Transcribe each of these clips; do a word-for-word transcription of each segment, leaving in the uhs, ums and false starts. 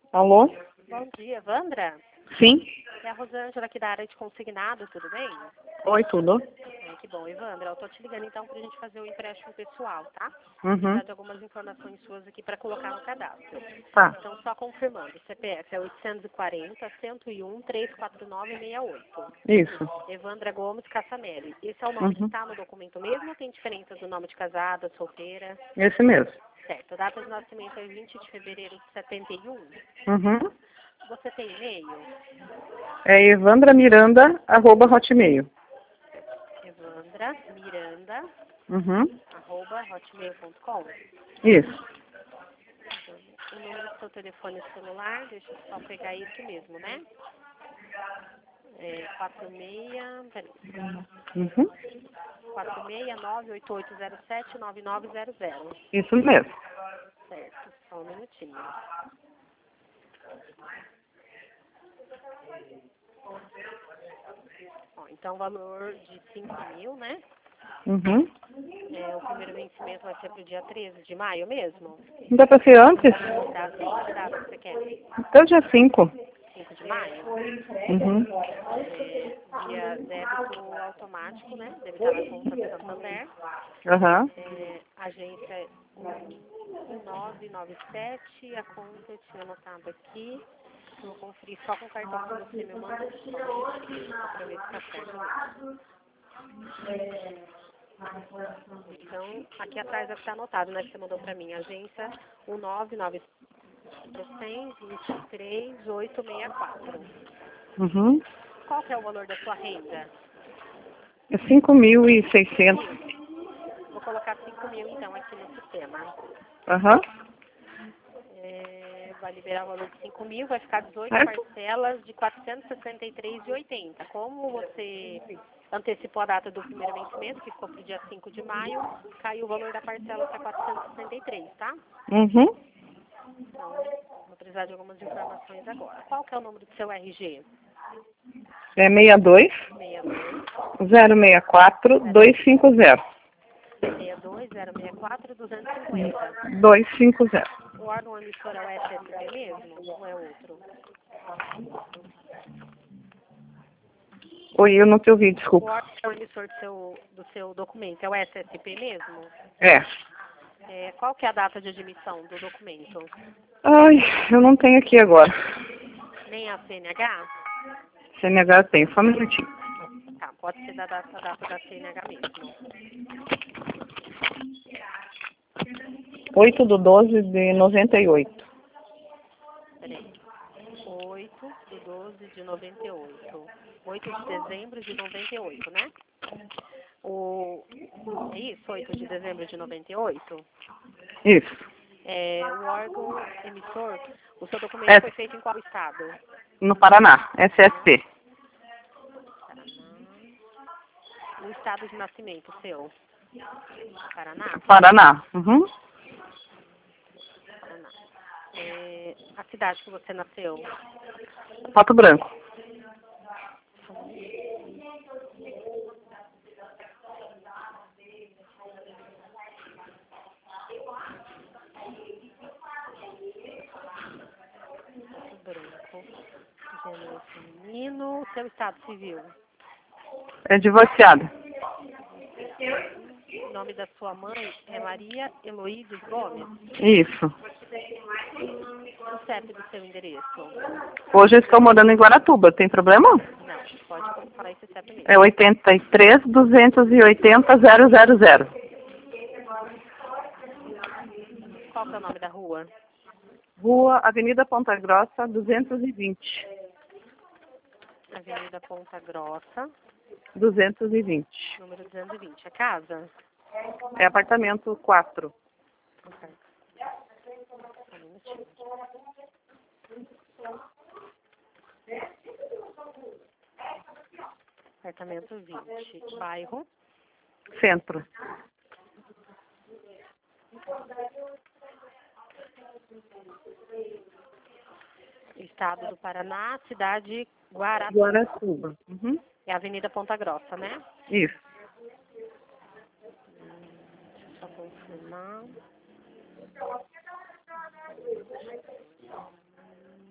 Alô? Bom dia, Evandra? Sim? É a Rosângela aqui da área de consignado, tudo bem? Oi, tudo? Ai, que bom, Evandra. Eu tô te ligando então pra gente fazer o empréstimo pessoal, tá? Uhum. Precisar de algumas informações suas aqui para colocar no cadastro. Tá. Então, só confirmando, o C P F é oitocentos e quarenta, cento e um, trezentos e quarenta e nove, sessenta e oito. Isso. Evandra Gomes Cassanelli. Esse é o nome que Uhum. está no documento mesmo ou tem diferença do nome de casada, solteira? Esse mesmo. Certo. A data de nascimento é vinte de fevereiro de setenta e um. Uhum. Você tem e-mail? É Evandra Miranda, arroba hotmail. Evandra Miranda, Uhum. arroba hotmail ponto com. Isso. O número do seu telefone celular, deixa eu só pegar isso mesmo, né? É quatro seis, peraí, Uhum. quatro seis nove oito oito zero sete nove nove zero zero. Isso mesmo. Certo, só um minutinho. Ó, então, valor de cinco mil, né? Uhum. É, o primeiro vencimento vai ser para o dia treze de maio mesmo? Não dá pra ser antes? Dá sim, que data que você quer? Até o dia cinco. cinco de maio? Uhum. É, via débito automático, né? Debitar na conta Santander. Aham. É, agência um nove nove sete, a conta eu tinha anotado aqui. Vou conferir só com o cartão que você me mandou. Só um minutinho, só para ver se está certo mesmo. Então, aqui atrás é o que está anotado, né? Que você mandou para mim. Agência um nove nove sete, dois três, oito seis quatro. Uhum. Qual que é o valor da sua renda? É cinco mil e seiscentos. Vou colocar cinco mil então aqui no sistema. Aham. É, vai liberar o valor de cinco mil, vai ficar dezoito Certo? parcelas de quatrocentos e sessenta e três reais e oitenta centavos. Como você antecipou a data do primeiro vencimento, que ficou para o dia cinco de maio, caiu o valor da parcela para quatrocentos e sessenta e três, tá? Uhum. Então, vou precisar de algumas informações agora. Qual que é o número do seu R G? É seis dois seis dois, zero seis quatro dois cinco zero. seis dois, zero seis quatro, duzentos e cinquenta. dois cinco zero. O órgão emissor é o S S P mesmo ou é outro? Oi, eu não te ouvi, O desculpa. órgão emissor do seu, do seu documento é o S S P mesmo? É. É, qual que é a data de admissão do documento? Ai, eu não tenho aqui agora. Nem a C N H? C N H eu tenho, só um minutinho. Tá, pode ser da data, a data da C N H mesmo. oito do doze de noventa e oito. Peraí. oito do doze de noventa e oito. oito de dezembro de noventa e oito, né? O, é isso? oito de dezembro de noventa e oito? Isso. É, o órgão emissor, o seu documento É, foi feito em qual estado? no Paraná, S S P. Paraná. O estado de nascimento seu? Paraná? Paraná. Uhum. Paraná. É, a cidade que você nasceu? Pato Branco. Pato Branco. Gênero feminino. Seu estado civil? É divorciada. O nome da sua mãe é Maria Heloídes Gomes. Isso. O C E P do seu endereço? Hoje eu estou morando em Guaratuba, tem problema? Não, pode falar esse C E P É mesmo. oitenta e três, duzentos e oitenta, zero zero zero. Qual que é o nome da rua? Rua Avenida Ponta Grossa, duzentos e vinte. Avenida Ponta Grossa, duzentos e vinte. número duzentos e vinte. A casa? É apartamento quatro. Ok. Só um minutinho. Apartamento vinte. Bairro? Centro. Estado do Paraná, cidade Guaratuba. Guaratuba. Uhum. É Avenida Ponta Grossa, né? Isso. Deixa eu só confirmar.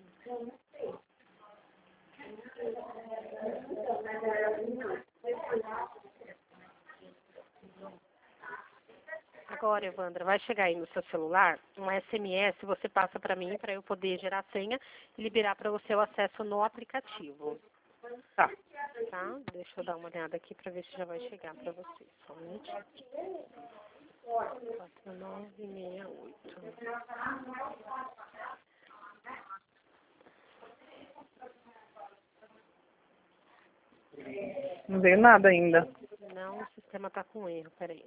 agora, Evandra, vai chegar aí no seu celular um S M S, você passa para mim para eu poder gerar a senha e liberar para você o acesso no aplicativo. Tá. Tá? Deixa eu dar uma olhada aqui para ver se já vai chegar para você. Só um minutinho. quatro nove seis oito. Não veio nada ainda. Não, o sistema tá com erro, peraí.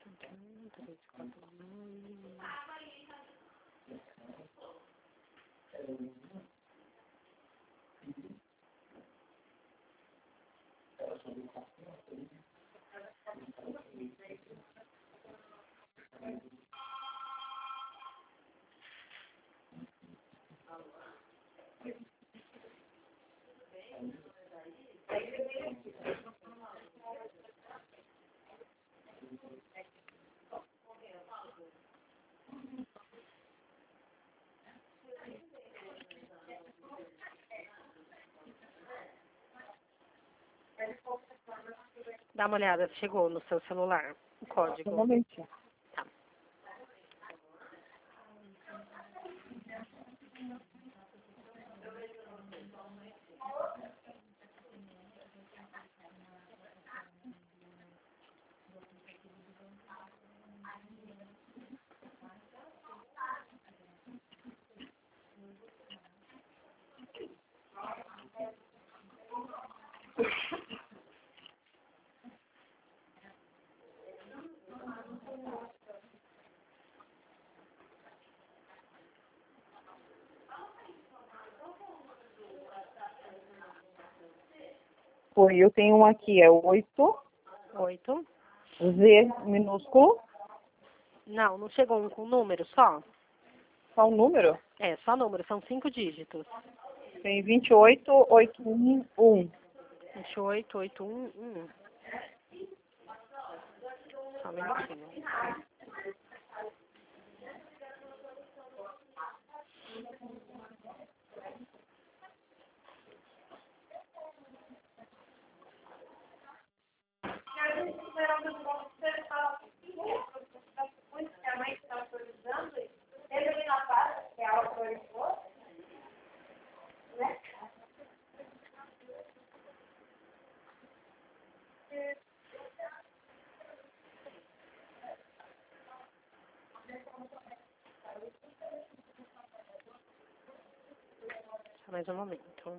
Dá uma olhada, chegou no seu celular o código. Um momentinho. Tá. Foi, eu tenho um aqui, é oito, Oito. Z minúsculo, Não, não chegou um com número só? só um número. É, só número, são cinco dígitos. Tem vinte e oito, oito, um, um. vinte e oito, oito, um, um. Só um minutinho. Só mais um momento.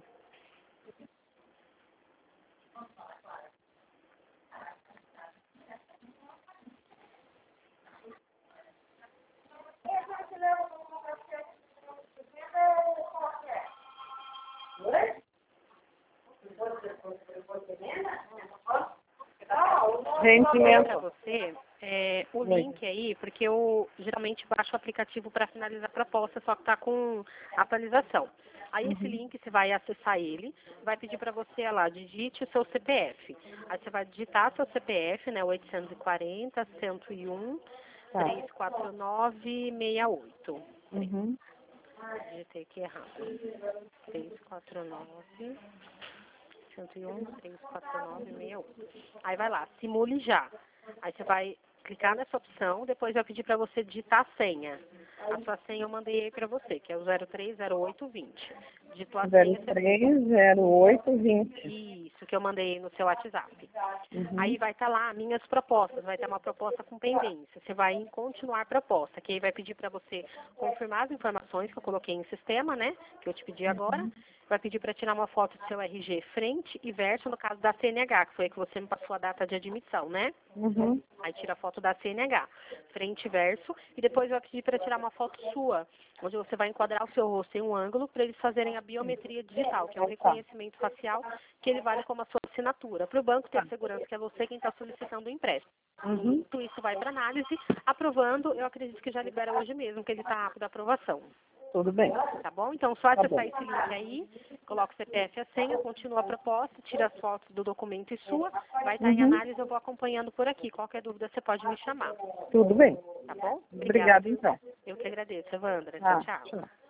Vencimento. Para você, é, o Oi. link aí, porque eu geralmente baixo o aplicativo para finalizar a proposta, só que está com atualização. Aí esse link, você vai acessar ele, vai pedir para você é lá, digite o seu C P F. Aí você vai digitar seu C P F, né, oitocentos e quarenta, cento e um, Tá. trezentos e quarenta e nove, sessenta e oito. Uhum. Digitei aqui errado. trezentos e quarenta e nove, cento e um, trezentos e quarenta e nove, sessenta e oito. Aí vai lá, simule já. Aí você vai clicar nessa opção, depois vai pedir para você digitar a senha. A sua senha eu mandei aí para você, que é o zero três zero oito vinte. Digitou a senha, zero você... três zero oito vinte. Isso, que eu mandei aí no seu WhatsApp. Uhum. Aí vai estar lá minhas propostas, vai ter uma proposta com pendência. Você vai em continuar proposta, que aí vai pedir para você confirmar as informações que eu coloquei em sistema, né? Que eu te pedi agora. Vai pedir para tirar uma foto do seu R G frente e verso, no caso da C N H, que foi a que você me passou a data de admissão, né? Uhum. Aí tira a foto da C N H, frente e verso, e depois vai pedir para tirar uma foto sua, onde você vai enquadrar o seu rosto em um ângulo para eles fazerem a biometria digital, que é um reconhecimento facial que ele vale como a sua assinatura, para o banco ter segurança que é você quem está solicitando o empréstimo. Uhum. Tudo isso vai para análise, aprovando, eu acredito que já libera hoje mesmo, que ele está rápido a aprovação. Tudo bem. Tá bom? Então, só Tá acessar bom. esse link aí, coloca o C P F e a senha, continua a proposta, tira as fotos do documento e sua, vai estar em Uhum. análise, eu vou acompanhando por aqui. Qualquer dúvida, você pode me chamar. Tudo bem. Tá bom? Obrigada, viu? então. Eu que agradeço, Evandra. Ah, Tchau, tchau. tchau.